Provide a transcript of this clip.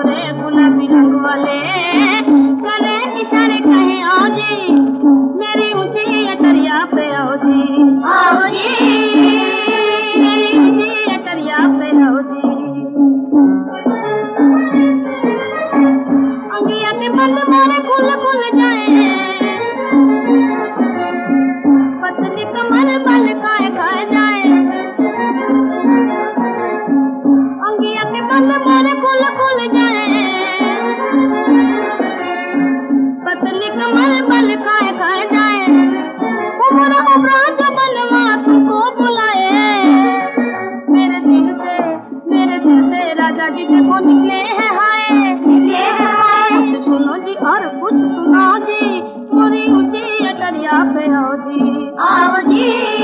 गोरे गुलाबी रंग वाले करे इशारे कहे आओ जी, मेरी ऊंची अटरिया पे आओ जी, आओ जी, मेरी ऊंची अटरिया पे आओ जी। अंगिया के बंद मारे खुल खुल जाए, पतली कमर बल खाए खाए जाए। अंगिया के बंद मारे खुल खुल जाए, पतली कमर बल खाए खाए जाए। उम्र उम्र जबलवा तुमको बुलाए, मेरे दिल से राजा जी देखो निकले हैं हाय, निकले हैं हाय। कुछ सुनो जी और कुछ सुनाओ जी, पूरी ऊंची अटरिया पे आओ जी, आओ जी।